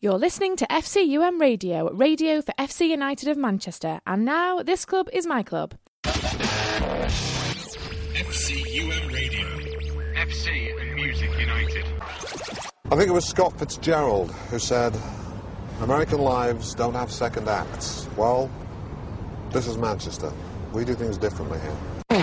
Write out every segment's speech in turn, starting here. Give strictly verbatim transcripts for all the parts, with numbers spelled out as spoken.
You're listening to F C U M Radio, radio for F C United of Manchester. And now, this club is my club. F C U M Radio. F C and Music United. I think it was Scott Fitzgerald who said, American lives don't have second acts. Well, this is Manchester. We do things differently here.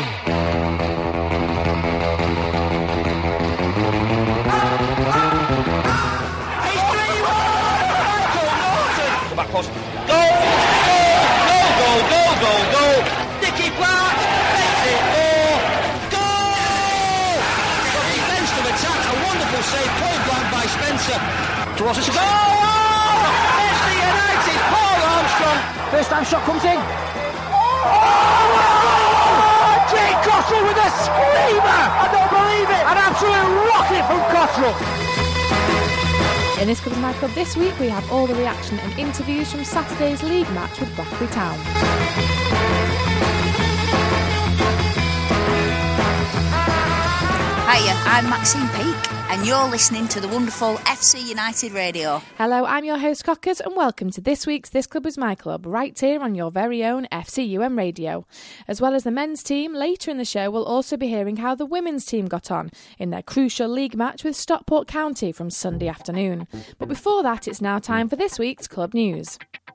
Back post. Goal! Goal! Goal! Goal! Goal! Goal! Nicky Clark makes it four. Goal! From defensive attack, a wonderful save, point blank by Spencer. Towards the goal! Oh! F C United, Paul Armstrong. First time shot comes in. Oh! Jake Cottrell with a screamer! I don't believe it! An absolute rocket from Cottrell. In This Club is My Club this week, we have all the reaction and interviews from Saturday's league match with Brackley Town. Hiya, I'm Maxine Peake, and you're listening to the wonderful F C United Radio. Hello, I'm your host Cockers, and welcome to this week's This Club is My Club, right here on your very own F C U M Radio. As well as the men's team, later in the show we'll also be hearing how the women's team got on in their crucial league match with Stockport County from Sunday afternoon. But before that, it's now time for this week's club news.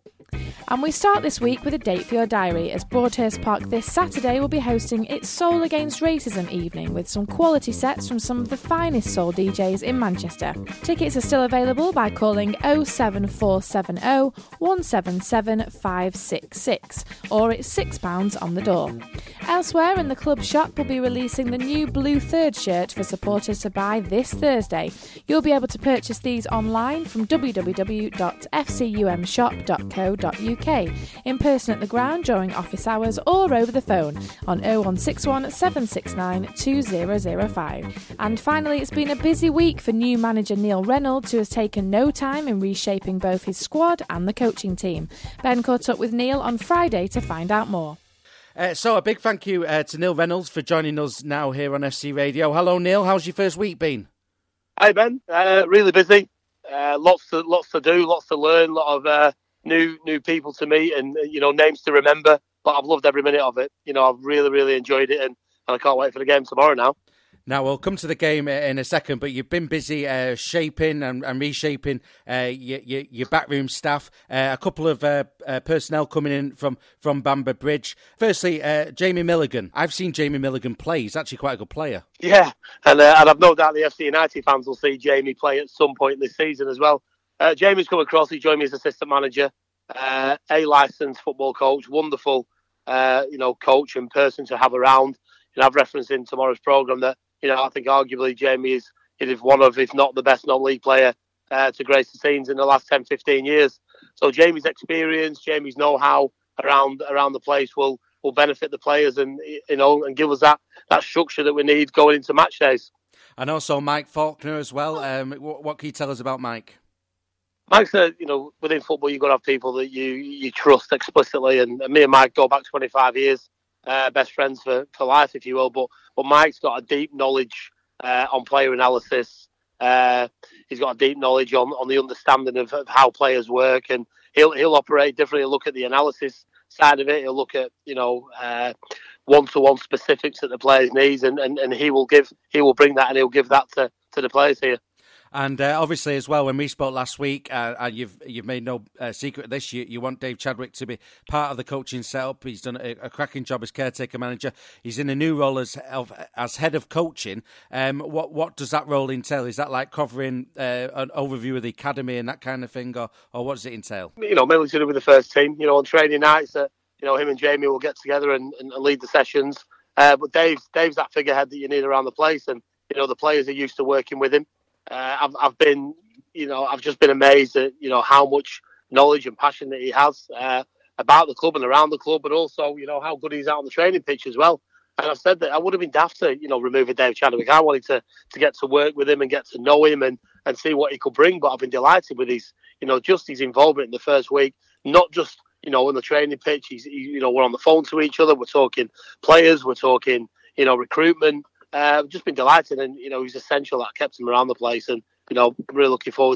And we start this week with a date for your diary, as Broadhurst Park this Saturday will be hosting its Soul Against Racism evening with some quality sets from some of the finest soul D Js in Manchester. Tickets are still available by calling oh seven four seven oh, one seven seven, five six six, or it's six pounds on the door. Elsewhere in the club shop will be releasing the new Blue Third shirt for supporters to buy this Thursday. You'll be able to purchase these online from w w w dot f c u m shop dot co dot u k, in person at the ground during office hours, or over the phone on oh one six one, seven six nine, two oh oh five. And finally, it's been a busy week for new manager Neil Reynolds, who has taken no time in reshaping both his squad and the coaching team. Ben caught up with Neil on Friday to find out more. Uh, so a big thank you uh, to Neil Reynolds for joining us now here on F C Radio. Hello Neil, how's your first week been? Hi Ben, uh, really busy. Uh, lots to lots to do, lots to learn, a lot of uh, new new people to meet, and you know, names to remember. But I've loved every minute of it. You know, I've really really enjoyed it, and, and I can't wait for the game tomorrow now. Now, we'll come to the game in a second, but you've been busy uh, shaping and, and reshaping uh, your, your, your backroom staff. Uh, a couple of uh, uh, personnel coming in from, from Bamber Bridge. Firstly, uh, Jamie Milligan. I've seen Jamie Milligan play. He's actually quite a good player. Yeah, and, uh, and I've no doubt the F C United fans will see Jamie play at some point this season as well. Uh, Jamie's come across. He joined me as assistant manager, uh, a licensed football coach, wonderful, uh, you know, coach and person to have around. And I've referenced in tomorrow's programme that, you know, I think arguably Jamie is, is one of, if not the best non-league player uh, to grace the scenes in the last ten, fifteen years. So Jamie's experience, Jamie's know-how around around the place will will benefit the players, and you know, and give us that, that structure that we need going into match days. And also Mike Faulkner as well. Um, what, what can you tell us about Mike? Mike's a, you know, within football you've got to have people that you you trust explicitly, and, and me and Mike go back twenty-five years. Uh, best friends for, for life, if you will. But but Mike's got a deep knowledge uh, on player analysis. Uh, he's got a deep knowledge on, on the understanding of, of how players work, and he'll he'll operate differently. He'll look at the analysis side of it. He'll look at, you know, uh, one-to-one specifics that the players needs, and, and, and he will give he will bring that, and he'll give that to, to the players here. And uh, obviously, as well, when we spoke last week, uh, and you've you've made no uh, secret of this, you, you want Dave Chadwick to be part of the coaching setup. He's done a, a cracking job as caretaker manager. He's in a new role as as head of coaching. Um, what what does that role entail? Is that like covering uh, an overview of the academy and that kind of thing, or, or what does it entail? You know, mainly to do with the first team. You know, on training nights, uh, you know, him and Jamie will get together and, and lead the sessions. Uh, but Dave's Dave's that figurehead that you need around the place, and you know, the players are used to working with him. Uh, I've I've been, you know, I've just been amazed at, you know, how much knowledge and passion that he has uh, about the club and around the club, but also, you know, how good he's out on the training pitch as well. And I've said that I would have been daft to, you know, remove a Dave Chadwick. I wanted to to get to work with him and get to know him and, and see what he could bring. But I've been delighted with his, you know, just his involvement in the first week, not just, you know, on the training pitch. He's, he, you know, we're on the phone to each other. We're talking players. We're talking, you know, recruitment. Uh, I've just been delighted, and you know, he's essential. That kept him around the place, and you know, really looking forward to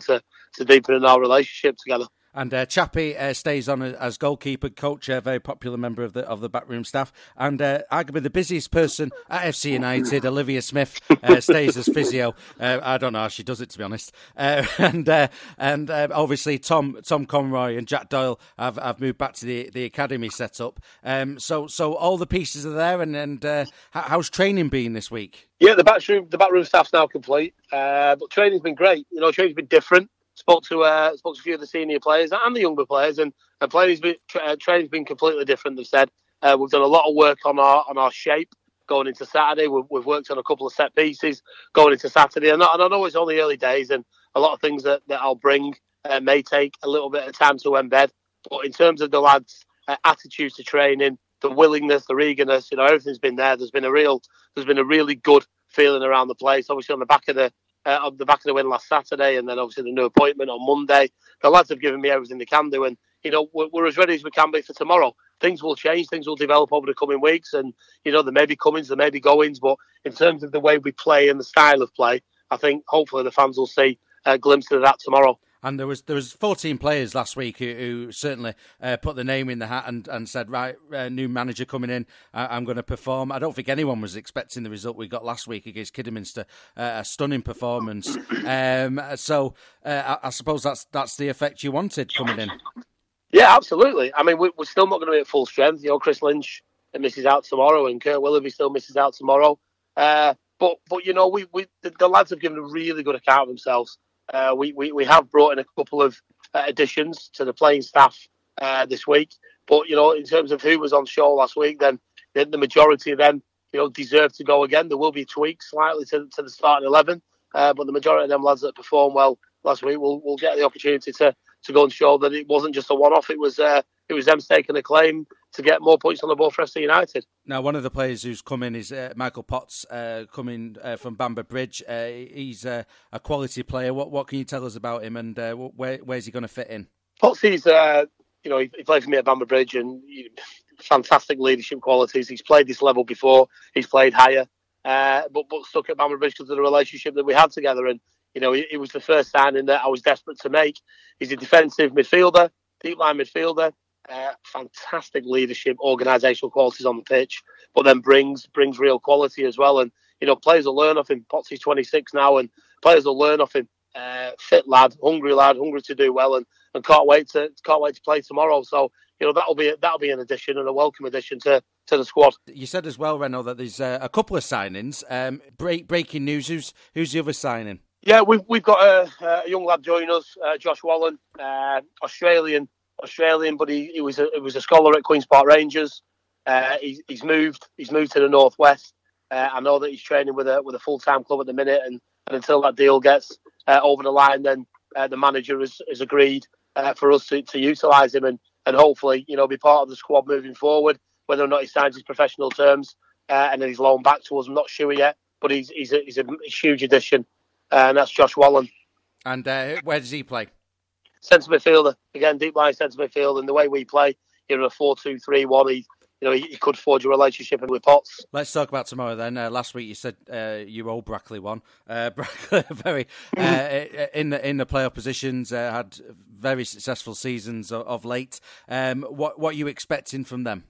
to deepening our relationship together. And uh, Chappie uh, stays on as goalkeeper, coach, a very popular member of the of the backroom staff, and uh, arguably the busiest person at F C United, Olivia Smith, uh, stays as physio. Uh, I don't know how she does it, to be honest. Uh, and uh, and uh, obviously Tom Tom Conroy and Jack Doyle have, have moved back to the, the academy setup. Um, so so all the pieces are there, and and uh, how's training been this week? Yeah, the backroom the backroom staff's now complete, uh, but training's been great. You know, training's been different. Spoke to uh, spoke to a few of the senior players and the younger players, and, and players been, tra- training's been completely different. They've said uh, we've done a lot of work on our on our shape going into Saturday. We've, we've worked on a couple of set pieces going into Saturday, and, and I know it's only early days, and a lot of things that, that I'll bring uh, may take a little bit of time to embed. But in terms of the lads' uh, attitudes to training, the willingness, their eagerness, you know, everything's been there. There's been a real, there's been a really good feeling around the place. Obviously, on the back of the Uh, on the back of the win last Saturday, and then obviously the new appointment on Monday. The lads have given me everything they can do, and you know we're, we're as ready as we can be for tomorrow. Things will change, things will develop over the coming weeks, and you know there may be comings, there may be goings, but in terms of the way we play and the style of play, I think hopefully the fans will see a glimpse of that tomorrow. And there was there was fourteen players last week who, who certainly uh, put the name in the hat and, and said, right, uh, new manager coming in, uh, I'm going to perform. I don't think anyone was expecting the result we got last week against Kidderminster, uh, a stunning performance. Um, so uh, I, I suppose that's that's the effect you wanted coming in. Yeah, absolutely. I mean, we, we're still not going to be at full strength. You know, Chris Lynch misses out tomorrow, and Kurt Willoughby still misses out tomorrow. Uh, but but you know, we we the, the lads have given a really good account of themselves. Uh, we, we, we have brought in a couple of uh, additions to the playing staff uh, this week. But, you know, in terms of who was on show last week, then the, the majority of them, you know, deserve to go again. There will be tweaks slightly to, to the starting eleven. Uh, but the majority of them lads that performed well last week will will get the opportunity to, to go and show that it wasn't just a one-off. It was uh, it was them staking a claim to get more points on the board for F C United. Now, one of the players who's come in is uh, Michael Potts, uh, coming uh, from Bamber Bridge. Uh, he's uh, a quality player. What what can you tell us about him, and uh, where where's he going to fit in? Potts, he's uh, you know he, he played for me at Bamber Bridge, and he, fantastic leadership qualities. He's played this level before. He's played higher, uh, but but stuck at Bamber Bridge because of the relationship that we had together. And you know, it was the first signing that I was desperate to make. He's a defensive midfielder, deep line midfielder. Uh, fantastic leadership, organisational qualities on the pitch, but then brings brings real quality as well. And you know, players will learn off him. Potsy's twenty-six now, and players will learn off him. Uh, fit lad, hungry lad, hungry to do well, and, and can't wait to can't wait to play tomorrow. So you know, that'll be that'll be an addition and a welcome addition to, to the squad. You said as well, Renault, that there's uh, a couple of signings. Um, break, breaking news: who's who's the other signing? Yeah, we've we've got a, a young lad joining us, uh, Josh Wallen, uh, Australian. Australian, but he, he was a he was a scholar at Queen's Park Rangers. Uh, he's he's moved he's moved to the northwest. Uh, I know that he's training with a with a full time club at the minute, and, and until that deal gets uh, over the line, then uh, the manager has, has agreed uh, for us to, to utilise him and, and hopefully you know be part of the squad moving forward. Whether or not he signs his professional terms uh, and then he's loaned back to us, I'm not sure yet. But he's he's a, he's a huge addition, uh, and that's Josh Wallen. And uh, where does he play? Centre midfielder, again, deep line centre midfield, and the way we play, you know, a four two three one, he, you know, he, he could forge a relationship with Potts. Let's talk about tomorrow then. Uh, last week you said uh, you old Brackley won. Uh, Brackley, very uh, in the in the playoff positions, uh, had very successful seasons of, of late. Um, what what are you expecting from them?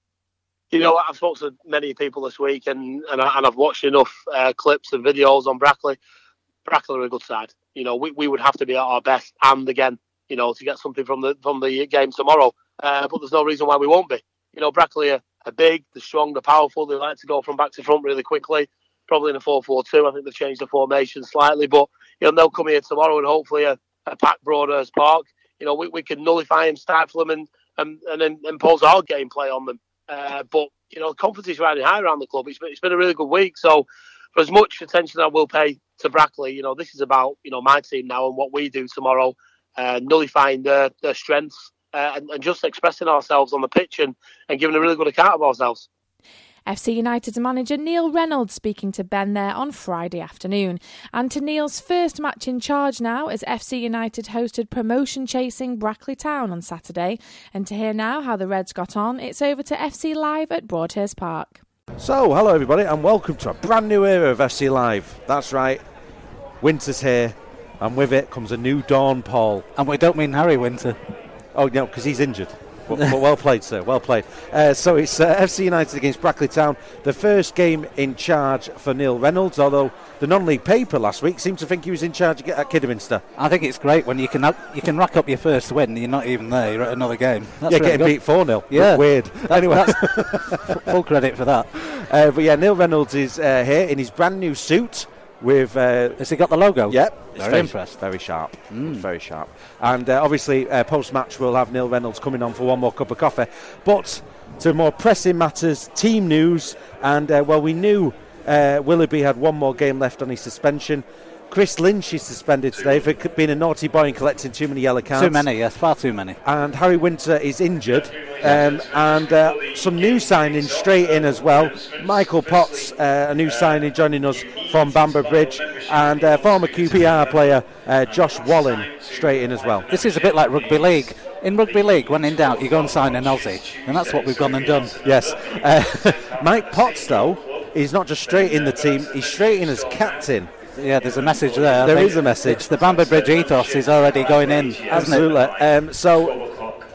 You know, I've spoken to many people this week, and and, I, and I've watched enough uh, clips and videos on Brackley. Brackley are a good side. You know, we, we would have to be at our best and again, you know, to get something from the from the game tomorrow. Uh, but there's no reason why we won't be. You know, Brackley are, are big, they're strong, they're powerful. They like to go from back to front really quickly. Probably in a four four two. I think they've changed the formation slightly. But, you know, they'll come here tomorrow and hopefully a, a packed Broadhurst Park. You know, we, we can nullify them, stifle them and, and, and then impose our gameplay on them. Uh, but, you know, confidence is riding high around the club. It's been, it's been a really good week. So, for as much attention I will pay to Brackley, you know, this is about, you know, my team now and what we do tomorrow, uh, nullifying their, their strengths uh, and, and just expressing ourselves on the pitch and, and giving a really good account of ourselves. F C United's manager Neil Reynolds speaking to Ben there on Friday afternoon. And to Neil's first match in charge now as F C United hosted promotion-chasing Brackley Town on Saturday. And to hear now how the Reds got on, it's over to F C Live at Broadhurst Park. So, hello everybody and welcome to a brand new era of F C Live. That's right, winter's here And with it comes a new dawn, Paul. And we don't mean Harry Winter. Oh, no, because he's injured. well, well played, sir. Well played. Uh, so it's uh, F C United against Brackley Town. The first game in charge for Neil Reynolds, although the non-league paper last week seemed to think he was in charge at Kidderminster. I think it's great when you can you can rack up your first win and you're not even there. You're at another game. That's yeah, really getting good. beat four nil. Yeah. Weird. That, anyway. That's full credit for that. Uh, but yeah, Neil Reynolds is uh, here in his brand new suit. With uh, has he got the logo? Yep, very, very impressed. Very sharp, mm. very sharp. And uh, obviously, uh, post-match we'll have Neil Reynolds coming on for one more cup of coffee. But to more pressing matters, team news, and uh, well, we knew uh, Willoughby had one more game left on his suspension. Chris Lynch is suspended today for being a naughty boy and collecting too many yellow cards. Too many, yes, far too many. And Harry Winter is injured. Um, and uh, some new signings straight in as well. Michael Potts, uh, a new signing joining us from Bamber Bridge, and uh, former Q P R player uh, Josh Wallen straight in as well. This is a bit like rugby league. In rugby league, when in doubt, you go and sign an Aussie, and that's what we've gone and done. Yes. Uh, Mike Potts, though, is not just straight in the team, he's straight in as captain. Yeah, there's a message there. There is a message. It's the Bamber Bridge ethos is already going in. Absolutely. Um, so,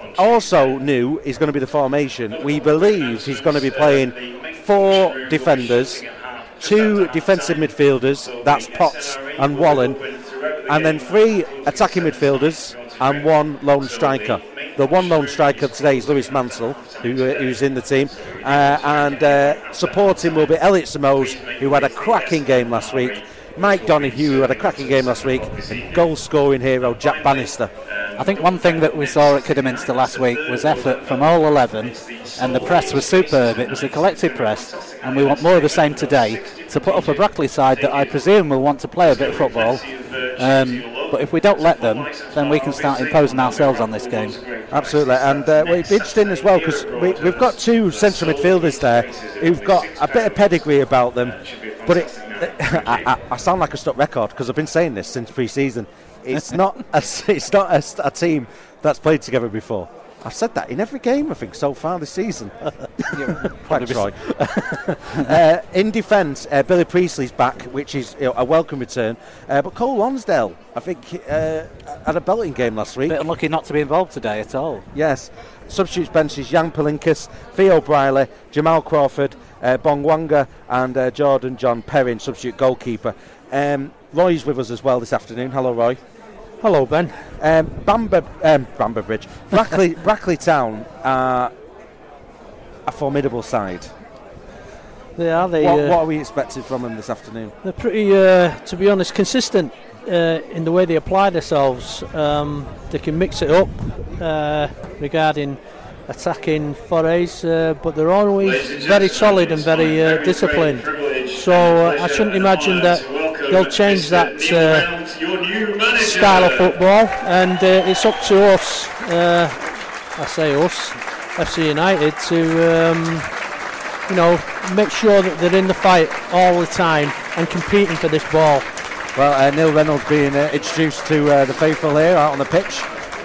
also new is going to be the formation. We believe he's going to be playing four defenders, two defensive midfielders, that's Potts and Wallen, and then three attacking midfielders and one lone striker. The one lone striker today is Lewis Mansell, who, uh, who's in the team, uh, and uh, supporting will be Elliot Samos, who had a cracking game last week, Mike Donoghue, who had a cracking game last week, and goal-scoring hero Jack Bannister. I think one thing that we saw at Kidderminster last week was effort from all eleven, and the press was superb. It was a collective press, and we want more of the same today to put up a Brackley side that I presume will want to play a bit of football. Um, but if we don't let them, then we can start imposing ourselves on this game. Absolutely, and uh, well, it's interesting as well because we, we've got two central midfielders there who've got a bit of pedigree about them, but it, I, I, I sound like a stuck record because I've been saying this since pre-season. It's not a, it's not a, a team that's played together before. I've said that in every game, I think, so far this season. Thanks, Roy. uh, in defence, uh, Billy Priestley's back, which is you know, a welcome return. Uh, but Cole Lonsdale, I think, uh, had a belting game last week. Bit unlucky not to be involved today at all. Yes. Substitutes benches, Jan Palinkas, Theo Briley, Jamal Crawford, uh, Bongwanga, and uh, Jordan John Perrin, substitute goalkeeper. Um, Roy's with us as well this afternoon. Hello, Roy. Hello, Ben. Um, Bamber, um, Bamber Bridge. Brackley, Brackley Town are a formidable side. They are. They, what, uh, what are we expecting from them this afternoon? They're pretty, uh, to be honest, consistent uh, in the way they apply themselves. Um, they can mix it up uh, regarding attacking forays, uh, but they're always very solid and very uh, disciplined. So uh, I shouldn't imagine that they'll change that uh, style of football, and uh, it's up to us, uh, I say us, F C United, to um, you know, make sure that they're in the fight all the time and competing for this ball. Well, uh, Neil Reynolds being uh, introduced to uh, the faithful here out on the pitch,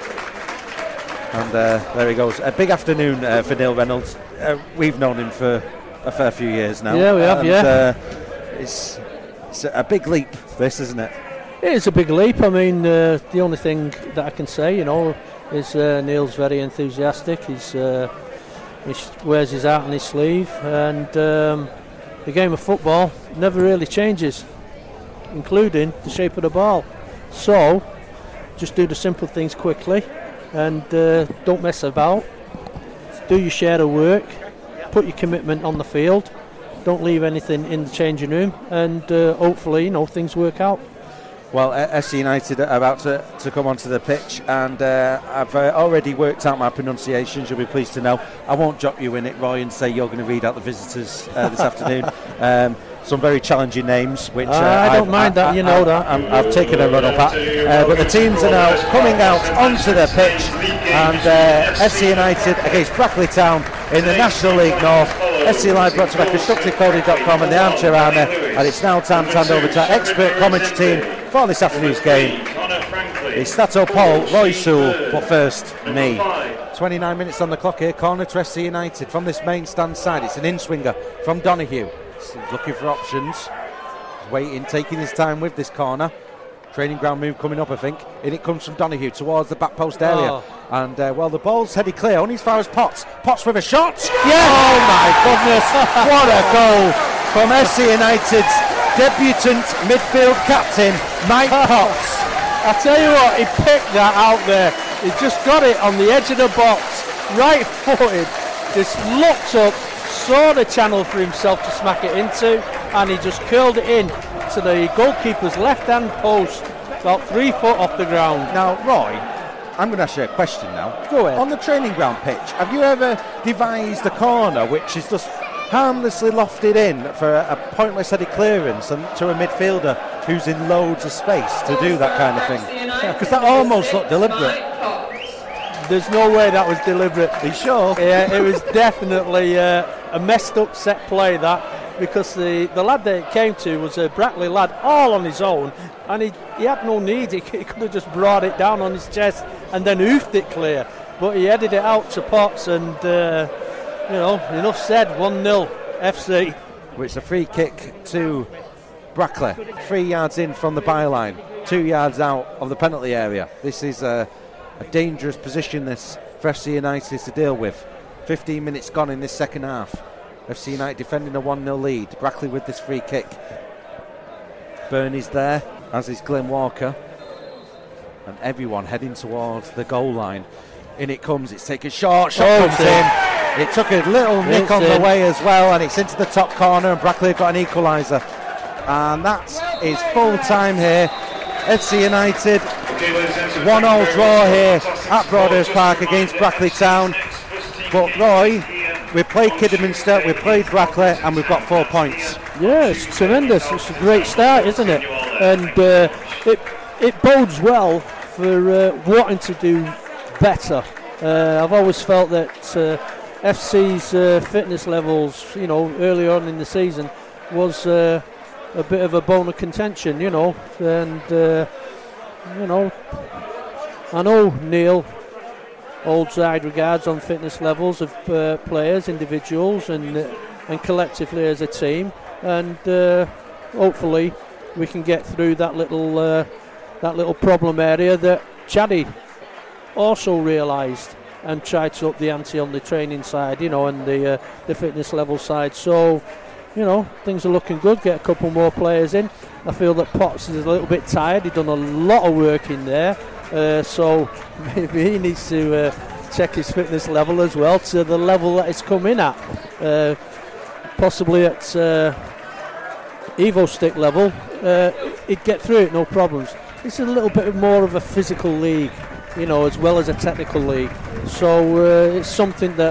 and uh, there he goes. A big afternoon uh, for Neil Reynolds. Uh, we've known him for a fair few years now. Yeah, we have. And, yeah, uh, it's it's a big leap, this, isn't it? It is a big leap. I mean, uh, the only thing that I can say, you know, is uh, Neil's very enthusiastic. He's uh, he wears his heart on his sleeve, and um, the game of football never really changes, including the shape of the ball. So, just do the simple things quickly, and uh, don't mess about. Do your share of work. Put your commitment on the field. Don't leave anything in the changing room, and uh, hopefully, you know, things work out. Well, F C United are about to, to come onto the pitch, and uh, I've uh, already worked out my pronunciations, you'll be pleased to know. I won't drop you in it, Roy, and say you're going to read out the visitors uh, this afternoon. Um, some very challenging names, which... Uh, I don't I've, mind I, that, I, you know I, that. I'm, I've taken a run up at. Uh, but the teams are now coming out onto the pitch, and uh, F C United against Brackley Town in the National League North. F C Live brought to you by constructive coding dot com and the Armchair Army, and it's now time to hand over to our expert commentary team for this afternoon's game. It's Stato Paul, Roy Sewell, but first, me. twenty-nine minutes on the clock here, corner to F C United from this main stand side. It's an in-swinger from Donoghue. He's looking for options. He's waiting, taking his time with this corner. Training ground move coming up, I think. In it comes from Donahue towards the back post area. Oh. And, uh, well, the ball's headed clear, only as far as Potts. Potts with a shot. Yeah. Oh, my goodness. What a goal from F C United's debutant midfield captain, Mike Potts. I tell you what, he picked that out there. He just got it on the edge of the box, right-footed, just looked up, saw the channel for himself to smack it into, and he just curled it in to the goalkeeper's left-hand post, about three foot off the ground. Now, Roy, I'm going to ask you a question now. Go ahead. On the training ground pitch, have you ever devised a corner which is just harmlessly lofted in for a, a pointless headed clearance and to a midfielder who's in loads of space to do that kind of thing? Because that almost looked deliberate. There's no way that was deliberate. Are you sure? Yeah, it was definitely uh, a messed up set play, that, because the, the lad that it came to was a Brackley lad all on his own, and he, he had no need. He, he could have just brought it down on his chest and then oofed it clear, but he headed it out to Potts, and uh, you know, enough said. One nil F C. It's a free kick to Brackley, three yards in from the byline, two yards out of the penalty area. This is a, a dangerous position this for F C United to deal with. fifteen minutes gone in this second half. F C United defending a one nil lead. Brackley with this free kick. Bernie's there, as is Glenn Walker, and everyone heading towards the goal line. In it comes, it's taken short, shot Oh, comes in. It took a little nick It's on in. the way as well, and it's into the top corner, and Brackley have got an equaliser. And that is full time here. F C United, one all draw here at Broadhurst Park against Brackley Town. But Roy, we've played Kidderminster, we've played Brackley, and we've got four points. Yeah, it's tremendous. It's a great start, isn't it? And uh, it it bodes well for uh, wanting to do better. Uh, I've always felt that uh, F C's uh, fitness levels, you know, early on in the season was uh, a bit of a bone of contention, you know, and uh, you know, I know Neil holds high regards on fitness levels of uh, players, individuals, and uh, and collectively as a team, and uh, hopefully we can get through that little uh, that little problem area that Chaddy also realised and tried to up the ante on the training side, you know, and the uh, the fitness level side. So, you know, things are looking good. Get a couple more players in. I feel that Potts is a little bit tired. He's done a lot of work in there, uh, so maybe he needs to uh, check his fitness level as well to the level that it's come in at, uh, possibly at uh, Evo stick level. Uh, he'd get through it, no problems. It's a little bit more of a physical league, you know, as well as a technical league. So uh, it's something that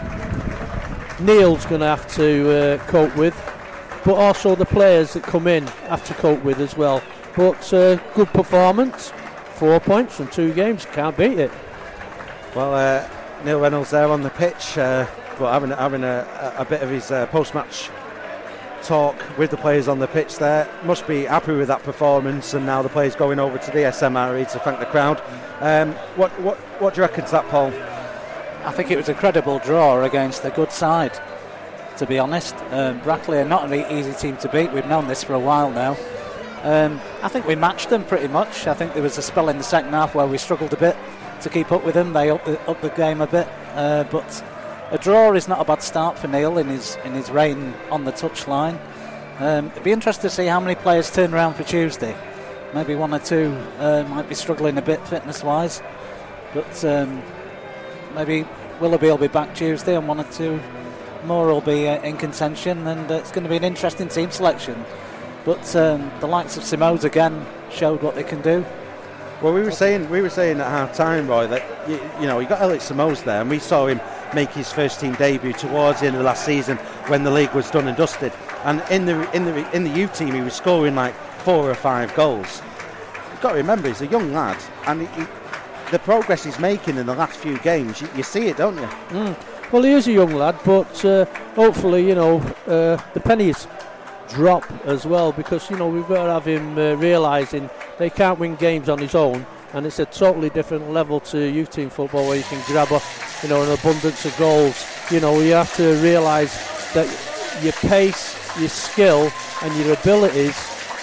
Neil's going to have to uh, cope with, but also the players that come in have to cope with as well. But uh, good performance, four points from two games, can't beat it. Well, uh, Neil Reynolds there on the pitch, uh, but having having a, a bit of his uh, post-match talk with the players on the pitch there. Must be happy with that performance, and now the players going over to the S M R E to thank the crowd. Um, what what what do you reckon to that, Paul? I think it was a credible draw against a good side, to be honest. Um, Brackley are not an easy team to beat. We've known this for a while now. Um, I think we matched them pretty much. I think there was a spell in the second half where we struggled a bit to keep up with them. They upped the, upped the game a bit, uh, but a draw is not a bad start for Neil in his in his reign on the touchline. Um, it'd be interesting to see how many players turn around for Tuesday. Maybe one or two uh, might be struggling a bit fitness-wise, but um, maybe Willoughby will be back Tuesday, and one or two more will be uh, in contention, and uh, it's going to be an interesting team selection. But um, the likes of Simoes again showed what they can do. Well, we were saying we were saying at half time, Roy, that you, you know you got Elliot Simoes there, and we saw him make his first team debut towards the end of last season when the league was done and dusted. And in the in the in the youth team, he was scoring like four or five goals. You've got to remember, he's a young lad, and he, he, the progress he's making in the last few games, you, you see it, don't you? Mm. Well, he is a young lad, but uh, hopefully, you know, uh, the pennies drop as well, because you know we've got to have him uh, realising they can't win games on his own, and it's a totally different level to youth team football where you can grab a, you know, an abundance of goals. You know, you have to realise that your pace, your skill, and your abilities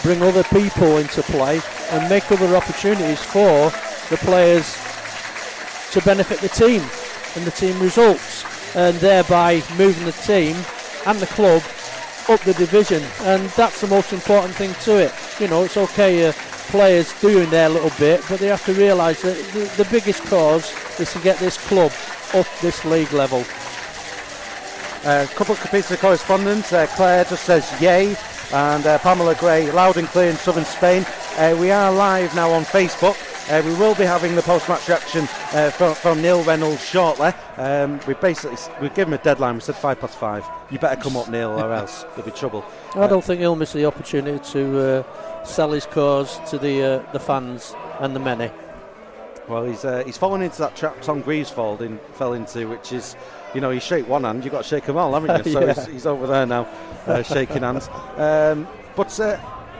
bring other people into play and make other opportunities for the players to benefit the team and the team results, and thereby moving the team and the club up the division. And that's the most important thing to it. You know, it's okay uh, players doing their little bit, but they have to realise that the, the biggest cause is to get this club up this league level. A uh, couple of pieces of correspondence. Uh, Claire just says yay, and uh, Pamela Gray, loud and clear in southern Spain. Uh, we are live now on Facebook. Uh, we will be having the post-match reaction uh, from, from Neil Reynolds shortly. Um, we basically we give him a deadline. We said five past five. You better come up, Neil, or else there'll be trouble. I don't think he'll miss the opportunity to uh, sell his cause to the uh, the fans and the many. Well, he's uh, he's fallen into that trap Tom Griesvold in, fell into, which is, you know, you shake one hand, you've got to shake them all, haven't you? So yeah. he's, he's over there now, uh, shaking hands. Um, but uh,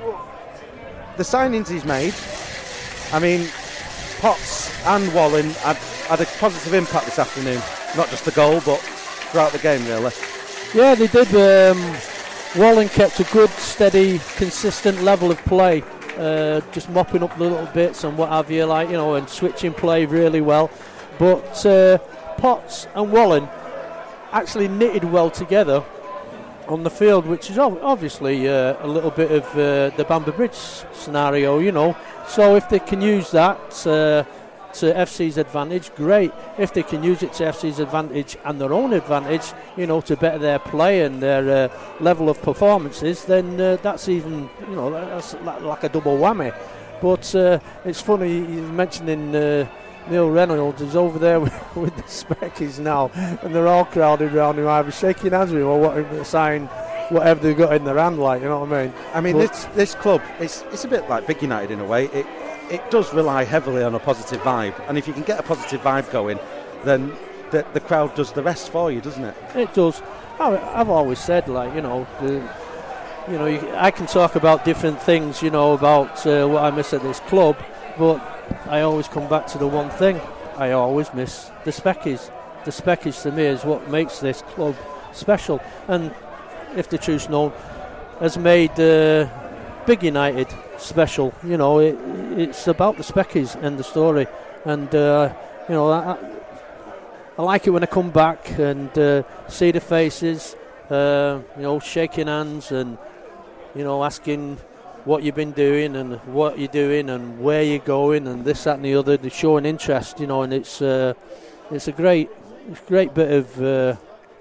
the signings he's made, I mean, Potts and Wallen had, had a positive impact this afternoon. Not just the goal, but throughout the game, really. Yeah, they did. Um, Wallen kept a good, steady, consistent level of play. Uh, just mopping up the little bits and what have you, like, you know, and switching play really well. But uh, Potts and Wallen actually knitted well together on the field, which is ov- obviously uh, a little bit of uh, the Bamber Bridge scenario, you know. So if they can use that uh, to F C's advantage, great. If they can use it to F C's advantage and their own advantage, you know, to better their play and their uh, level of performances, then uh, that's even, you know, that's like a double whammy. But uh, it's funny, you mentioning uh, Neil Reynolds is over there with, with the Speckies now, and they're all crowded around him, either shaking hands with him or wanting to sign whatever they've got in their hand, like, you know what I mean? I mean, but this this club, it's it's a bit like Big United in a way. It it does rely heavily on a positive vibe, and if you can get a positive vibe going, then the, the crowd does the rest for you, doesn't it? It does. I, I've always said, like, you know, the, you know, you, I can talk about different things, you know, about uh, what I miss at this club, but I always come back to the one thing. I always miss the Speckies. The Speckies to me is what makes this club special, and if the truth's known, has made uh, Big United special. You know, it, it's about the Speckies and the story, and uh, you know, I, I like it when I come back and uh, see the faces, uh, you know, shaking hands and, you know, asking what you've been doing and what you're doing and where you're going and this, that and the other. They're showing interest, you know, and it's uh, it's a great it's a great bit of uh,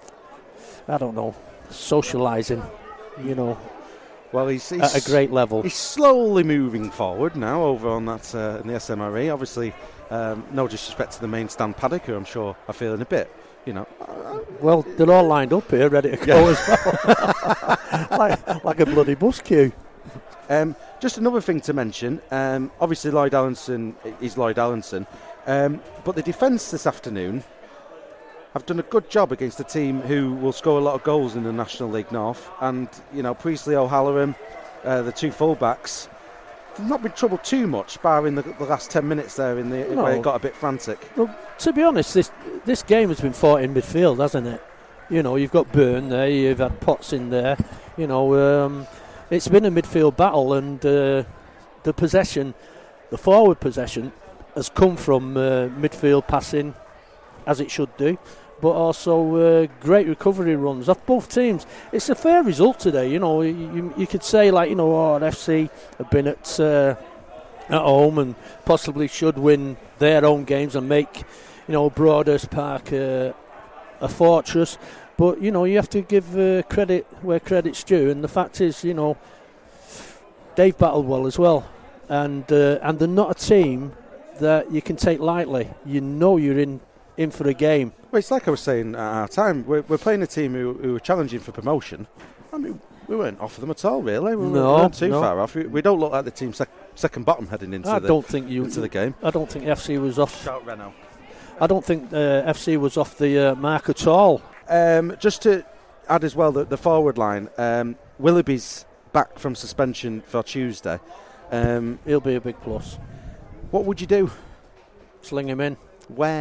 I don't know, socialising, you know. Well, he's, he's at a great level. He's slowly moving forward now over on that uh, in the S M R E. Obviously, um, no disrespect to the main stand paddock, who I'm sure are feeling a bit, you know. Well, they're all lined up here, ready to go yeah. as well, like, like a bloody bus queue. Um, just another thing to mention. Um, obviously, Lloyd Allenson is Lloyd Allenson, um, but the defence this afternoon have done a good job against a team who will score a lot of goals in the National League North. And, you know, Priestley, O'Halloran, uh, the two full-backs, they've not been troubled too much, barring the, the last ten minutes there in the no. where it got a bit frantic. Well, to be honest, this this game has been fought in midfield, hasn't it? You know, you've got Byrne there, you've had Potts in there. You know, um, it's been a midfield battle, and uh, the possession, the forward possession, has come from uh, midfield passing, as it should do, but also uh, great recovery runs off both teams. It's a fair result today, you know. You, you could say, like, you know, oh, F C have been at uh, at home and possibly should win their own games and make, you know, Broadhurst Park uh, a fortress. But, you know, you have to give uh, credit where credit's due, and the fact is, you know, they've battled well as well, and uh, and they're not a team that you can take lightly. You know you're in in for a game. Well, it's like I was saying at our time, we're, we're playing a team who, who are challenging for promotion. I mean, we weren't off them at all, really. We no, weren't too no. far off. We, we don't look like the team sec- second bottom heading into I the don't think you, into the game. I don't think F C was off. Shout Renault. I don't think uh, F C was off the uh, mark at all. Um, just to add as well, the, the forward line, um, Willoughby's back from suspension for Tuesday. Um, He'll be a big plus. What would you do? Sling him in. Where?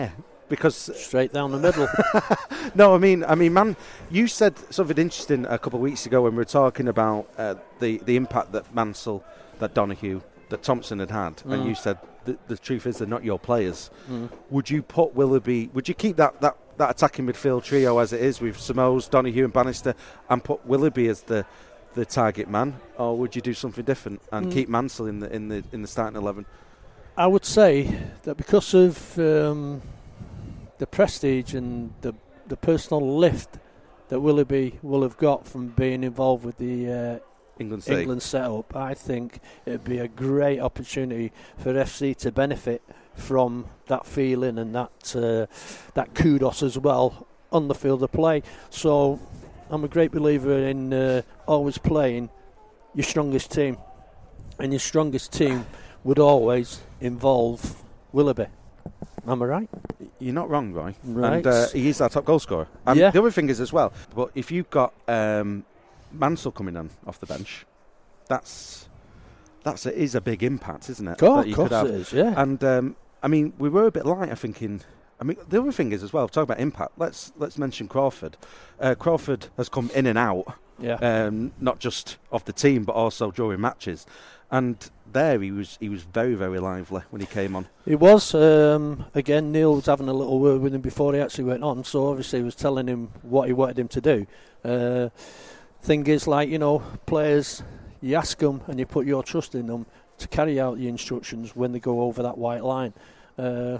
because straight down the middle. No, I mean, I mean, man, you said something interesting a couple of weeks ago when we were talking about uh, the the impact that Mansell, that Donoghue, that Thompson had had, mm. and you said the, the truth is they're not your players. Mm. Would you put Willoughby? Would you keep that that that attacking midfield trio as it is with Samose, Donoghue, and Bannister, and put Willoughby as the the target man, or would you do something different and mm. keep Mansell in the in the in the starting eleven? I would say that because of um, the prestige and the the personal lift that Willoughby will have got from being involved with the uh, England, England setup, I think it'd be a great opportunity for F C to benefit from that feeling and that uh, that kudos as well on the field of play. So I'm a great believer in uh, always playing your strongest team, and your strongest team would always involve Willoughby. Am I right? You're not wrong, Roy. Right. And uh, he is our top goal scorer. And yeah. the other thing is as well, but if you've got um, Mansell coming on off the bench, that's that's a, is a big impact, isn't it? God, that you of course could have. it is, yeah. And um, I mean, we were a bit light, I think, in. I mean, the other thing is as well, talk about impact. Let's let's mention Crawford. Uh, Crawford has come in and out, yeah. um, not just of the team, but also during matches. And there he was he was very, very lively when he came on. He was. Um, again, Neil was having a little word with him before he actually went on, so obviously he was telling him what he wanted him to do. Uh, thing is, like, you know, players, you ask them and you put your trust in them to carry out the instructions when they go over that white line. Uh,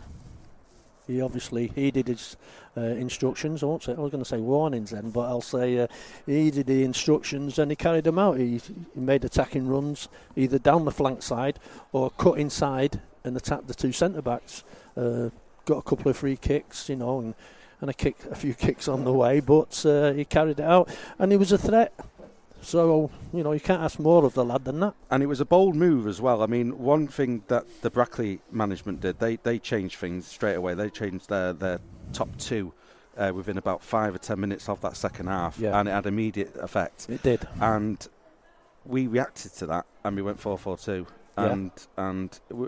He obviously heeded his uh, instructions. I won't say, I was going to say warnings then, but I'll say uh, he heeded the instructions and he carried them out. He, he made attacking runs either down the flank side or cut inside and attacked the two centre backs. Uh, got a couple of free kicks, you know, and, and a kick, a few kicks on the way, but uh, he carried it out and he was a threat. So, you know, you can't ask more of the lad than that. And it was a bold move as well. I mean, one thing that the Brackley management did, they they changed things straight away. They changed their, their top two uh, within about five or ten minutes of that second half, yeah. and it had immediate effect. It did. And we reacted to that, and we went four four two. And, yeah. and we,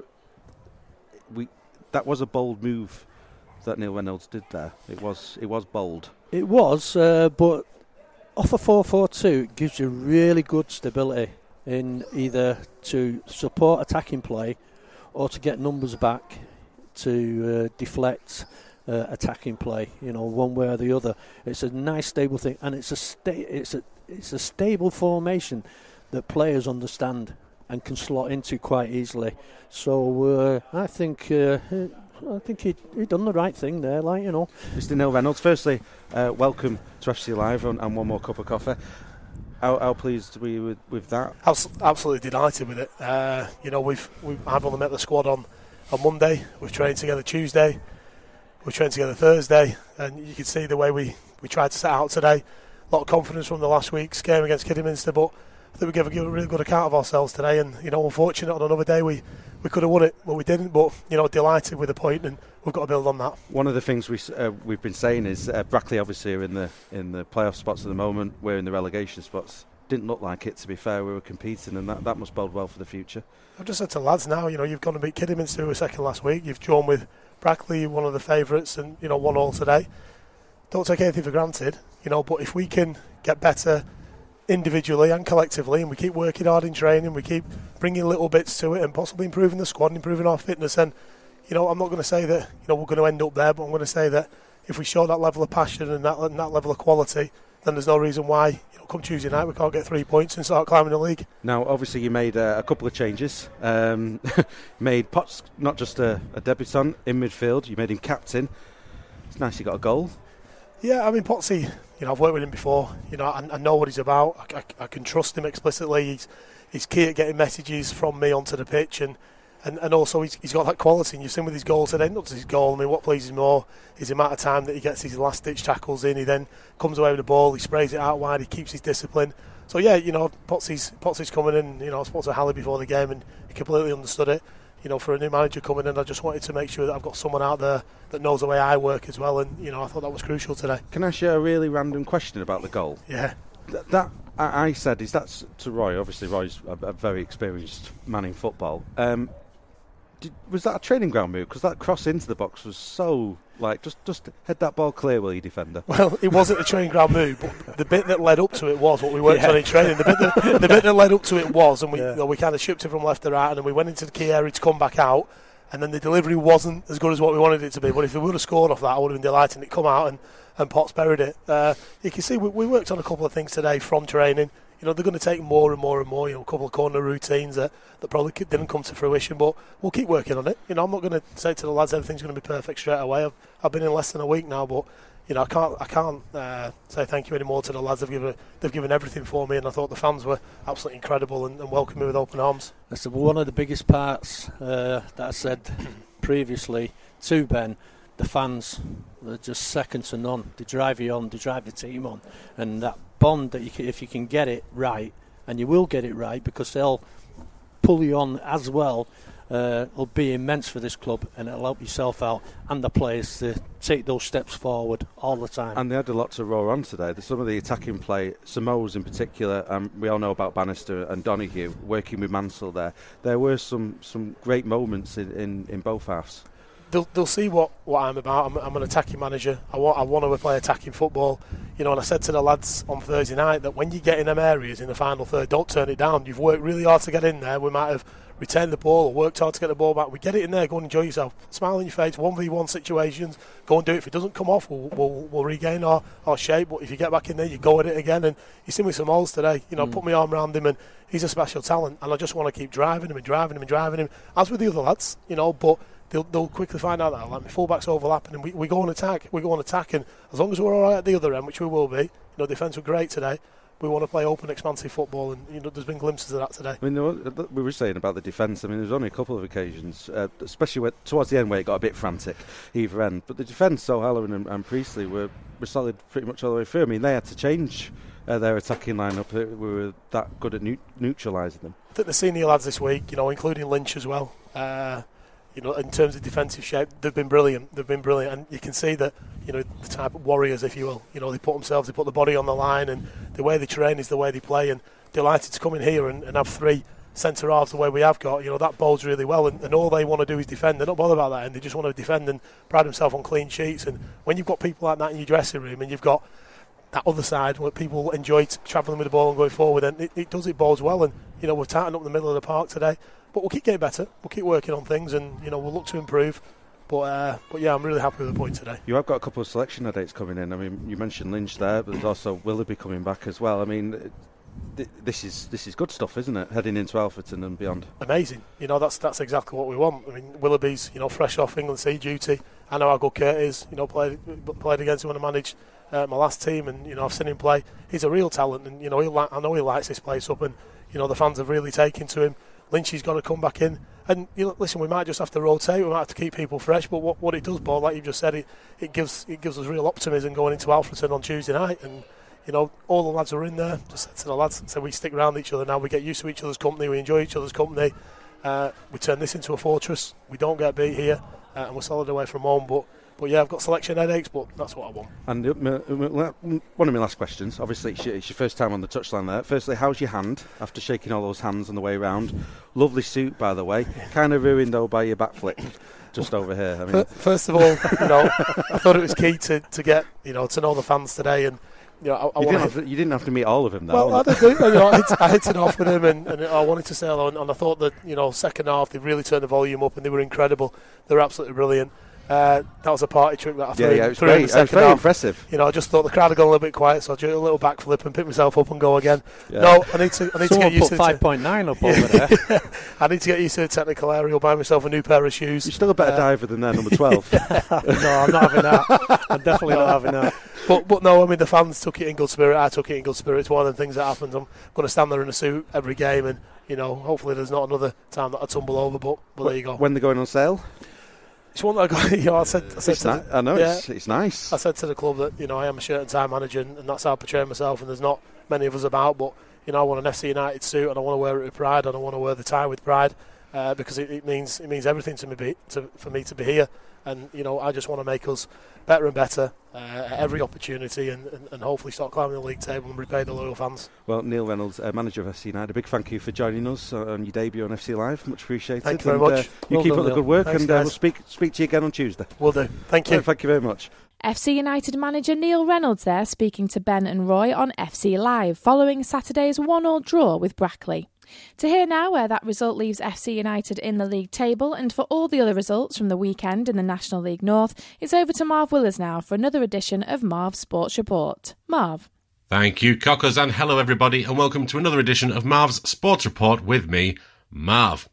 we that was a bold move that Neil Reynolds did there. It was, it was bold. It was, uh, but... Off a four four two, it gives you really good stability in either to support attacking play or to get numbers back to uh, deflect uh, attacking play. You know, one way or the other. It's a nice stable thing, and it's a sta- it's a it's a stable formation that players understand and can slot into quite easily. So uh, I think. Uh, I think he he done the right thing there, like, you know. Mister Neil Reynolds, firstly, uh, welcome to F C Live and, and one more cup of coffee. How, how pleased were you with, with that? Absolutely delighted with it. Uh, you know, we've, we've I've only met the squad on, on Monday. We've trained together Tuesday. We've trained together Thursday. And you can see the way we, we tried to set out today. A lot of confidence from the last week's game against Kidderminster, but I think we gave a, give a really good account of ourselves today. And, you know, unfortunate on another day we... We could have won it, but we didn't. But, you know, delighted with the point, and we've got to build on that. One of the things we uh, we've been saying is uh, Brackley obviously are in the in the playoff spots at the moment. We're in the relegation spots. Didn't look like it, to be fair. We were competing, and that, that must bode well for the future. I've just said to lads now, you know, you've gone and beat Kidderminster who were second last week. You've drawn with Brackley, one of the favourites, and, you know, one all today. Don't take anything for granted, you know. But if we can get better individually and collectively, and we keep working hard in training, we keep bringing little bits to it and possibly improving the squad and improving our fitness, and, you know, I'm not going to say that, you know, we're going to end up there, but I'm going to say that if we show that level of passion and that, and that level of quality, then there's no reason why, you know, come Tuesday night we can't get three points and start climbing the league. Now, obviously you made uh, a couple of changes. Um, made Potts not just a, a debutant in midfield, you made him captain. It's nice he got a goal. Yeah, I mean, Potsy, you know, I've worked with him before. You know, I, I know what he's about. I, I, I can trust him explicitly. He's he's key at getting messages from me onto the pitch, and, and, and also he's, he's got that quality. And you've seen with his goals today, not just his goal. I mean, what pleases more is the amount of time that he gets his last-ditch tackles in. He then comes away with the ball. He sprays it out wide. He keeps his discipline. So yeah, you know, Potsy's Potsy's coming in. You know, I spoke to Halley before the game, and he completely understood it. You know, for a new manager coming in, I just wanted to make sure that I've got someone out there that knows the way I work as well, and, you know, I thought that was crucial today. Can I share a really random question about the goal? Yeah. Th- that I, I said, is that to Roy? Obviously, Roy's a, a very experienced man in football. Um, did, was that a training ground move? Because that cross into the box was so, like, just, just head that ball clear, will you, defender? Well, it wasn't a training ground move, but the bit that led up to it was what we worked yeah. on in training. The bit, that, the bit that led up to it was, and we, yeah. you know, we kind of shipped it from left to right, and then we went into the key area to come back out, and then the delivery wasn't as good as what we wanted it to be. But if we would have scored off that, I would have been delighted. And it come out, and, and Potts buried it. Uh, you can see we, we worked on a couple of things today from training. You know, they're going to take more and more and more, you know, a couple of corner routines that, that probably didn't come to fruition, but we'll keep working on it. You know, I'm not going to say to the lads everything's going to be perfect straight away. I've, I've been in less than a week now, but, you know, I can't I can't uh, say thank you anymore to the lads. They've given, they've given everything for me, and I thought the fans were absolutely incredible and, and welcomed me with open arms. That's one of the biggest parts uh, that I said previously to Ben. The fans are just second to none. They drive you on, they drive the team on, and that bond that you can, if you can get it right, and you will get it right because they'll pull you on as well, uh, will be immense for this club, and it'll help yourself out and the players to take those steps forward all the time. And they had a lot to roar on today. Some of the attacking play, Samoa's in particular, um, we all know about Bannister and Donoghue working with Mansell there. There were some, some great moments in, in, in both halves. They'll, they'll see what, what I'm about. I'm, I'm an attacking manager. I want I want to play attacking football. You know, and I said to the lads on Thursday night that when you get in them areas in the final third, don't turn it down. You've worked really hard to get in there. We might have retained the ball or worked hard to get the ball back. We get it in there, go and enjoy yourself. Smile on your face, one v one situations, go and do it. If it doesn't come off, we'll, we'll, we'll regain our, our shape. But if you get back in there, you go at it again. And you've seen with some holes today. You know, mm. put my arm around him, and he's a special talent. And I just want to keep driving him and driving him and driving him, as with the other lads, you know, but They'll, they'll quickly find out that like my fullbacks overlapping, and we, we go on attack. We go on attack, and as long as we're all right at the other end, which we will be, you know, defence were great today. We want to play open, expansive football, and you know, there's been glimpses of that today. I mean, we were saying about the defence. I mean, there's only a couple of occasions, uh, especially where, towards the end where it got a bit frantic, either end. But the defence, O'Halloran and, and Priestley were, were solid pretty much all the way through. I mean, they had to change uh, their attacking lineup. We were that good at neut- neutralising them. I think the senior lads this week, you know, including Lynch as well. Uh, You know, in terms of defensive shape, they've been brilliant. They've been brilliant, and you can see that, you know, the type of warriors, if you will. You know, they put themselves, they put the body on the line, and the way they train is the way they play. And delighted to come in here and, and have three centre halves the way we have got. You know, that bodes really well, and, and all they want to do is defend. They're not bothered about that, and they just want to defend and pride themselves on clean sheets. And when you've got people like that in your dressing room, and you've got that other side where people enjoy t- travelling with the ball and going forward, then it, it does, it bodes well. And you know, we're tightened up the middle of the park today. But we'll keep getting better. We'll keep working on things, and you know, we'll look to improve. But uh, but yeah, I'm really happy with the point today. You have got a couple of selection dates coming in. I mean, you mentioned Lynch there, but there's also Willoughby coming back as well. I mean, th- this is this is good stuff, isn't it? Heading into Alfreton and beyond. Amazing. You know, that's that's exactly what we want. I mean, Willoughby's, you know, fresh off England sea duty. I know how good Kurt is. You know, played played against him when I managed uh, my last team, and you know, I've seen him play. He's a real talent, and you know, he li- I know he lights this place up, and you know, the fans have really taken to him. Lynchy's got to come back in, and you know, listen, we might just have to rotate. We might have to keep people fresh. But what, what it does, Paul, like you just said, it, it gives it gives us real optimism going into Alfreton on Tuesday night. And you know, all the lads are in there. Just said to the lads, so we stick around each other now. We get used to each other's company. We enjoy each other's company. Uh, we turn this into a fortress. We don't get beat here, uh, and we're solid away from home. But but yeah, I've got selection headaches, but that's what I want. And uh, one of my last questions, obviously it's your, it's your first time on the touchline there. Firstly, how's your hand after shaking all those hands on the way round? Lovely suit, by the way. Kind of ruined though by your backflip just over here. I mean, first of all, you know, I thought it was key to, to get, you know, to know the fans today, and you know, I, I you, didn't have to, you didn't have to meet all of them though. Well, I did. You know, I, hit, I hit it off with him, and, and I wanted to say hello, and, and I thought that, you know, second half they really turned the volume up, and they were incredible. They were absolutely brilliant. Uh, that was a party trick that I threw, yeah, yeah, it was threw great. in the second it was very half. impressive. You know, I just thought the crowd had gone a little bit quiet, so I did a little backflip and pick myself up and go again. Yeah. No, I need to. I need Someone to get used put to five point nine up over there. I need to get used to the technical area. I'll buy myself a new pair of shoes. You're still a better uh, diver than that, number twelve. No, I'm not having that. I'm definitely not having that. But but no, I mean the fans took it in good spirit. I took it in good spirit. It's one of the things that happens. I'm going to stand there in a suit every game, and you know, hopefully there's not another time that I tumble over. But but there you go. When they're going on sale. It's one that I got. You know, I said. I, said it's ni- the, I know yeah, it's, it's nice. I said to the club that you know I am a shirt and tie manager, and, and that's how I portray myself. And there's not many of us about, but you know I want an F C United suit, and I want to wear it with pride, and I want to wear the tie with pride. uh, because it, it means it means everything to me be, to, for me to be here. And you know, I just want to make us better and better uh, at every opportunity, and, and, and hopefully start climbing the league table and repay the loyal fans. Well, Neil Reynolds, uh, manager of F C United, a big thank you for joining us on your debut on F C Live. Much appreciated. Thank you very and, much. Uh, you well keep done, up the Neil. good work, Thanks, and uh, guys. we'll speak speak to you again on Tuesday. Will do. Thank you. Uh, thank you very much. F C United manager Neil Reynolds there speaking to Ben and Roy on F C Live following Saturday's one all draw with Brackley. To hear now where that result leaves F C United in the league table and for all the other results from the weekend in the National League North, it's over to Marv Willers now for another edition of Marv's Sports Report. Marv. Thank you, Cockers, and hello everybody, and welcome to another edition of Marv's Sports Report with me, Marv.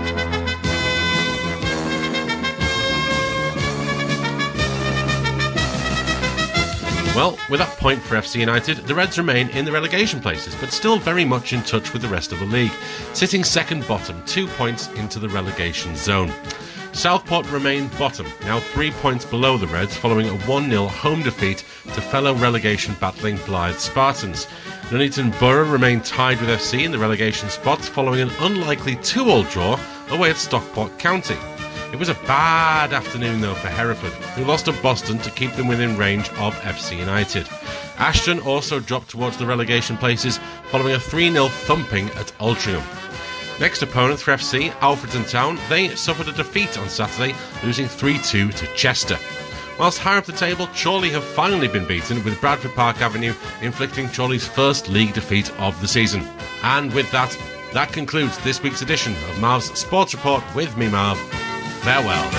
Well, with that point for F C United, the Reds remain in the relegation places, but still very much in touch with the rest of the league, sitting second bottom, two points into the relegation zone. Southport remain bottom, now three points below the Reds, following a one nil home defeat to fellow relegation battling Blythe Spartans. Nuneaton Borough remain tied with F C in the relegation spots, following an unlikely two all draw away at Stockport County. It was a bad afternoon though for Hereford, who lost to Boston to keep them within range of F C United. Ashton also dropped towards the relegation places following a three nil thumping at Altrincham. Next opponent for F C, Alfreton Town, they suffered a defeat on Saturday, losing three two to Chester. Whilst higher up the table, Chorley have finally been beaten, with Bradford Park Avenue inflicting Chorley's first league defeat of the season. And with that, that concludes this week's edition of Marv's Sports Report with me, Marv. Farewell.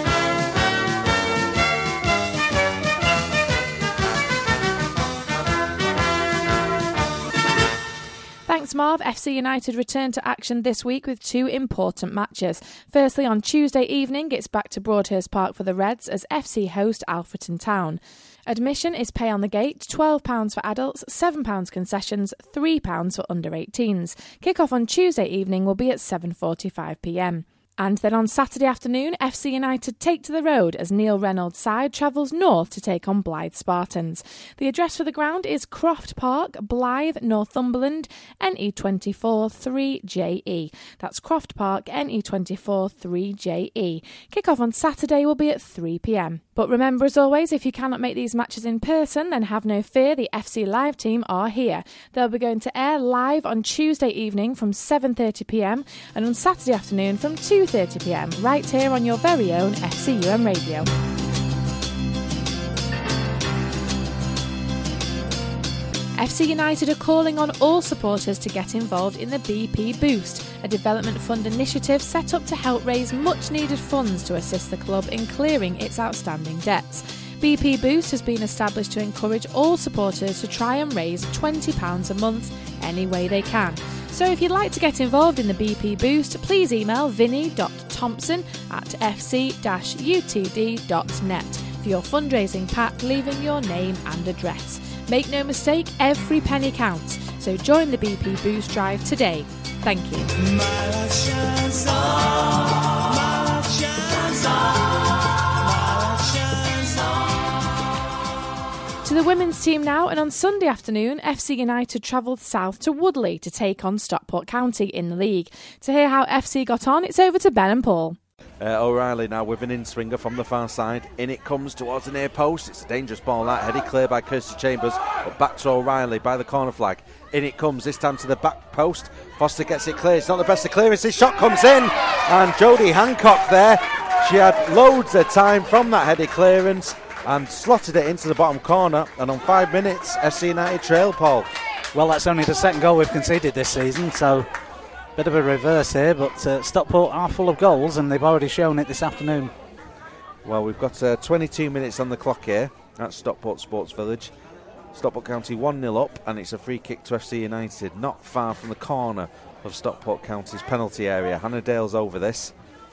Thanks, Marv. F C United return to action this week with two important matches. Firstly, on Tuesday evening, it's back to Broadhurst Park for the Reds as F C host Alfreton Town. Admission is pay on the gate, twelve pounds for adults, seven pounds concessions, three pounds for under eighteens. Kick-off on Tuesday evening will be at seven forty-five p m. And then on Saturday afternoon, F C United take to the road as Neil Reynolds' side travels north to take on Blythe Spartans. The address for the ground is Croft Park, Blythe, Northumberland, N E twenty-four three J E. That's Croft Park, N E twenty-four three J E. Kick-off on Saturday will be at three p m. But remember, as always, if you cannot make these matches in person, then have no fear, the F C Live team are here. They'll be going to air live on Tuesday evening from seven thirty p m and on Saturday afternoon from two thirty p m, right here on your very own F C U M Radio. F C United are calling on all supporters to get involved in the B P Boost, a development fund initiative set up to help raise much needed funds to assist the club in clearing its outstanding debts. B P Boost has been established to encourage all supporters to try and raise twenty pounds a month any way they can. So if you'd like to get involved in the B P Boost, please email vinny dot thompson at f c dash u t d dot net for your fundraising pack, leaving your name and address. Make no mistake, every penny counts, so join the B P Boost drive today. Thank you. My light shines on, my light shines on. To the women's team now, and on Sunday afternoon, F C United travelled south to Woodley to take on Stockport County in the league. To hear how F C got on, it's over to Ben and Paul. Uh, O'Reilly now with an in-swinger from the far side. In it comes towards the near post. It's a dangerous ball that, headed clear by Kirsty Chambers, but back to O'Reilly by the corner flag. In it comes, this time to the back post. Foster gets it clear. It's not the best of clearances. Shot comes in, and Jodie Hancock there. She had loads of time from that headed clearance and slotted it into the bottom corner. And on five minutes, F C United trail, Paul. Well, that's only the second goal we've conceded this season, so bit of a reverse here, but uh, Stockport are full of goals and they've already shown it this afternoon. Well, we've got uh, twenty-two minutes on the clock here at Stockport Sports Village. Stockport County one nil up, and it's a free kick to F C United, not far from the corner of Stockport County's penalty area. Hannah Dale's over this.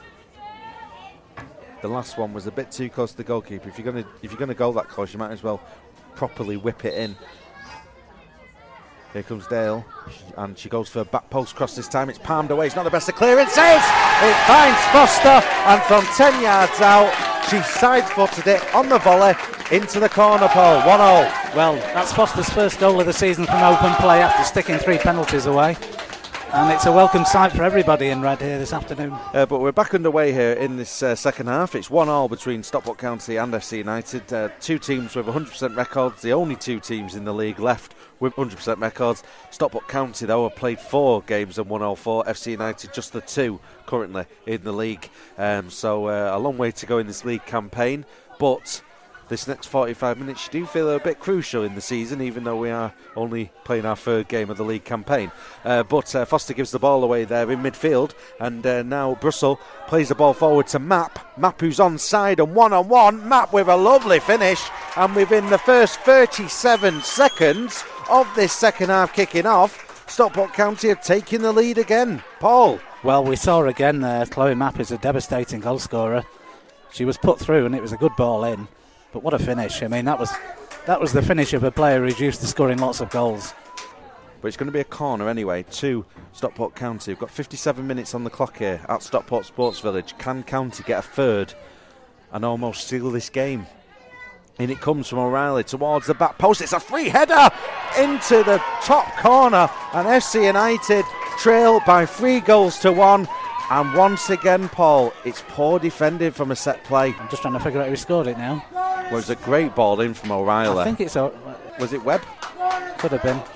The last one was a bit too close to the goalkeeper. If you're going to if you're going to go that close, you might as well properly whip it in. Here comes Dale, and she goes for a back post cross this time. It's palmed away. It's not the best of clearances. It finds Foster, and from ten yards out, she side-footed it on the volley into the corner pole. one all. Well, that's Foster's first goal of the season from open play after sticking three penalties away. And it's a welcome sight for everybody in red here this afternoon. Uh, but we're back underway here in this uh, second half. It's one all between Stockport County and F C United. Uh, two teams with one hundred percent records. The only two teams in the league left with one hundred percent records. Stockport County, though, have played four games and won all four. F C United just the two currently in the league. Um, so uh, a long way to go in this league campaign. But this next forty-five minutes, you do feel a bit crucial in the season, even though we are only playing our third game of the league campaign. Uh, but uh, Foster gives the ball away there in midfield, and uh, now Brussels plays the ball forward to Map. Map who's onside and one-on-one. Map with a lovely finish, and within the first thirty-seven seconds of this second half kicking off, Stockport County are taking the lead again. Paul? Well, we saw again there, Chloe Map is a devastating goal scorer. She was put through and it was a good ball in. But what a finish. I mean, that was that was the finish of a player who's used to scoring lots of goals. But it's going to be a corner anyway to Stockport County. We've got fifty-seven minutes on the clock here at Stockport Sports Village. Can County get a third and almost seal this game? In it comes from O'Reilly towards the back post. It's a free header into the top corner. And F C United trail by three goals to one. And once again, Paul, it's poor defending from a set play. I'm just trying to figure out who scored it now. Well, it was a great ball in from O'Reilly. I think it's... O- was it Webb? Could have been.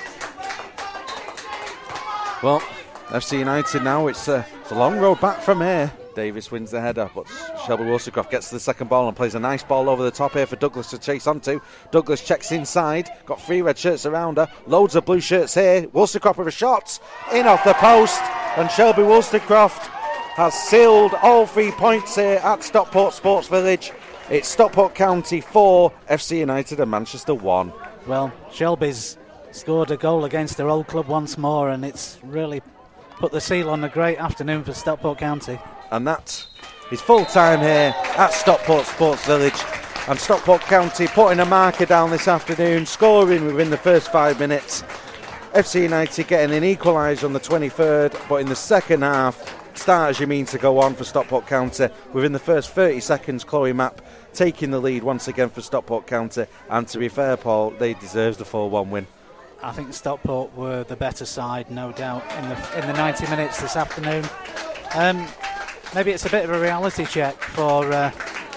Well, F C United now, it's a, it's a long road back from here. Davis wins the header, but Shelby Woolseycroft gets to the second ball and plays a nice ball over the top here for Douglas to chase onto. Douglas checks inside, got three red shirts around her, loads of blue shirts here. Woolseycroft with a shot, in off the post, and Shelby Woolseycroft has sealed all three points here at Stockport Sports Village. It's Stockport County four, F C United and Manchester one. Well, Shelby's scored a goal against their old club once more, and it's really put the seal on a great afternoon for Stockport County. And that is full time here at Stockport Sports Village. And Stockport County putting a marker down this afternoon, scoring within the first five minutes. F C United getting an equaliser on the twenty-third, but in the second half, start as you mean to go on for Stockport County. Within the first thirty seconds, Chloe Mapp taking the lead once again for Stockport County. And to be fair, Paul, they deserve the four one win. I think Stockport were the better side, no doubt, in the in the ninety minutes this afternoon. Um, maybe it's a bit of a reality check for uh,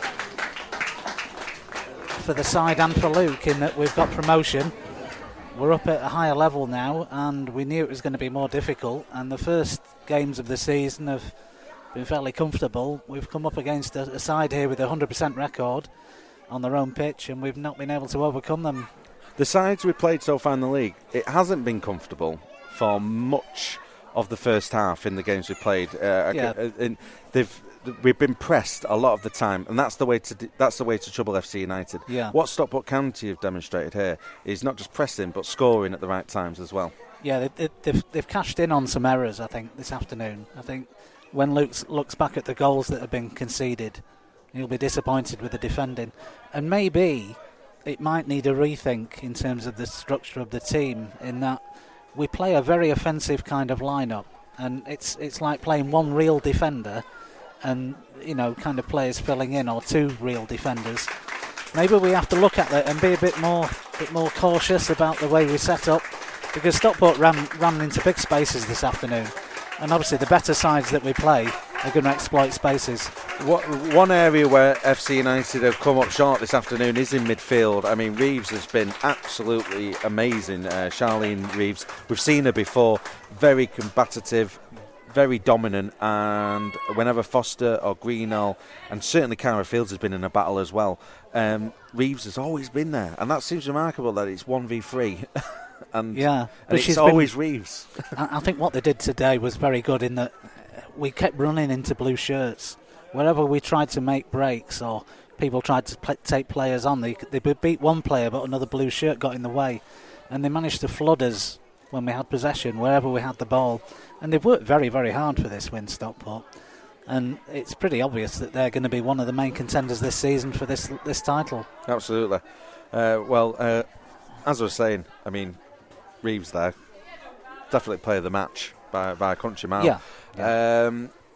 for the side and for Luke, in that we've got promotion. We're up at a higher level now, and we knew it was going to be more difficult. And the first games of the season have been fairly comfortable. We've come up against a, a side here with a one hundred percent record on their own pitch, and we've not been able to overcome them. The sides we've played so far in the league, it hasn't been comfortable for much of the first half in the games we've played. Uh, yeah. in, they've we've been pressed a lot of the time, and that's the way to that's the way to trouble F C United. Yeah. What Stockport County have demonstrated here is not just pressing, but scoring at the right times as well. Yeah, they, they, they've they've cashed in on some errors, I think, this afternoon. I think when Luke looks back at the goals that have been conceded, he'll be disappointed with the defending, and maybe it might need a rethink in terms of the structure of the team, in that we play a very offensive kind of lineup, and it's it's like playing one real defender and, you know, kind of players filling in, or two real defenders. Maybe we have to look at that and be a bit more bit more cautious about the way we set up, because Stockport ran ran into big spaces this afternoon, and obviously the better sides that we play are going to exploit spaces. What, one area where F C United have come up short this afternoon is in midfield. I mean, Reeves has been absolutely amazing. Uh, Charlene Reeves, we've seen her before, very combative, very dominant, and whenever Foster or Greenall, and certainly Cara Fields has been in a battle as well, um, Reeves has always been there, and that seems remarkable that it's one v three. and yeah, and but it's she's always been, Reeves. I, I think what they did today was very good, in that we kept running into blue shirts. Wherever we tried to make breaks or people tried to pl- take players on, they, they beat one player, but another blue shirt got in the way. And they managed to flood us when we had possession, wherever we had the ball. And they've worked very, very hard for this win, Stockport. And it's pretty obvious that they're going to be one of the main contenders this season for this this title. Absolutely. Uh, well, uh, as I was saying, I mean, Reeves there, definitely player of the match by, by a country mile. Yeah. yeah. Um,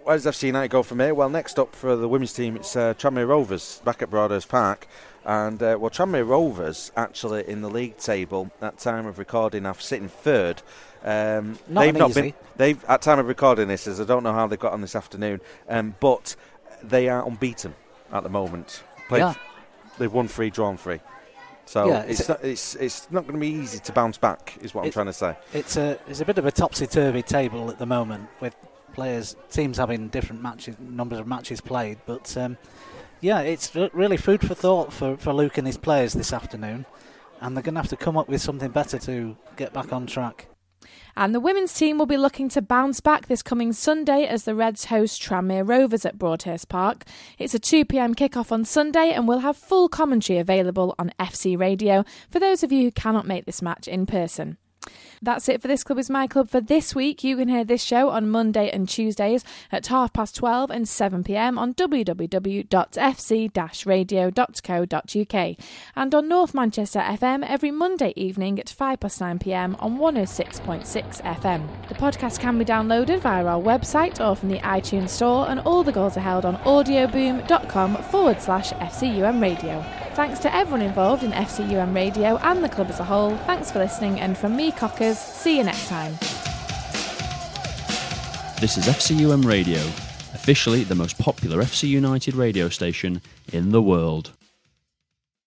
Where does F C United go from here? Well, next up for the women's team, it's uh, Tranmere Rovers back at Broadhurst Park. And, uh, well, Tranmere Rovers, actually, in the league table, at time of recording, are sitting third. Um, Not they've an not easy. been. They've at time of recording this, as I don't know how they got on this afternoon, um, but they are unbeaten at the moment. Played, Yeah. They've won three, drawn three. So Yeah, it's it's not, it's it's not going to be easy to bounce back, is what I'm It- trying to say. It's a it's a bit of a topsy-turvy table at the moment, with players, teams having different matches, numbers of matches played. But um, yeah, it's r- really food for thought for, for Luke and his players this afternoon, and they're going to have to come up with something better to get back on track. And the women's team will be looking to bounce back this coming Sunday as the Reds host Tranmere Rovers at Broadhurst Park. It's a two p.m. kick-off on Sunday, and we'll have full commentary available on F C Radio for those of you who cannot make this match in person. That's it for This Club Is My Club for this week. You can hear this show on Monday and Tuesdays at half past twelve and seven p.m. on w w w dot f c dash radio dot co dot u k and on North Manchester F M every Monday evening at five past nine p.m. on one oh six point six F M. The podcast can be downloaded via our website or from the iTunes store, and all the goals are held on audioboom.com forward slash FCUM Radio. Thanks to everyone involved in F C U M Radio and the club as a whole. Thanks for listening, and from me, Cockers, see you next time. This is F C U M Radio, officially the most popular F C United radio station in the world.